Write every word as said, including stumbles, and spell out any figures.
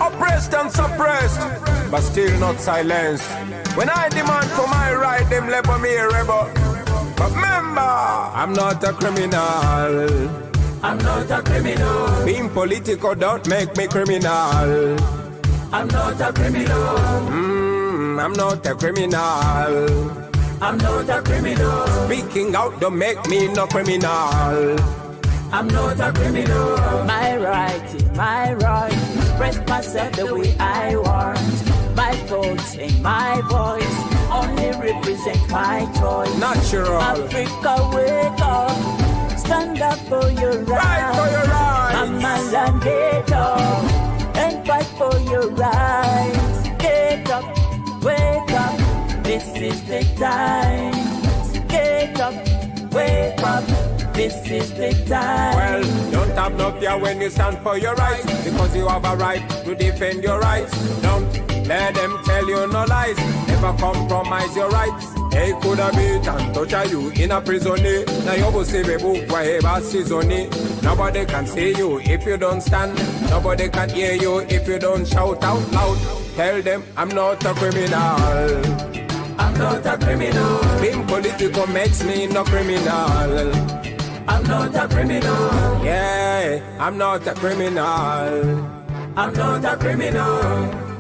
oppressed and suppressed, but still not silenced. When I demand for my right, them label me a rebel. But remember, I'm not a criminal. I'm not a criminal. Being political don't make me criminal. I'm not a criminal. Mm, I'm not a criminal. I'm not a criminal. Speaking out don't make me no criminal. I'm not a criminal. My right is my right. Express myself the way I want. My thoughts and my voice only represent my choice. Natural. Africa, wake up. Stand up for your rights. Fight for your rights. Mama land, get up and fight for your rights. Get up, wake up. This is the time. Get up, wake up. This is the time. Well, don't have no fear when you stand for your rights, because you have a right to defend your rights. Don't let them tell you no lies. Never compromise your rights. They could have beat and touch you in a prison. Now you will see the book wherever season. Nobody can see you if you don't stand. Nobody can hear you if you don't shout out loud. Tell them I'm not a criminal. I'm not a criminal. Being political makes me no criminal. I'm not a criminal. Yeah, I'm not a criminal. I'm not a criminal.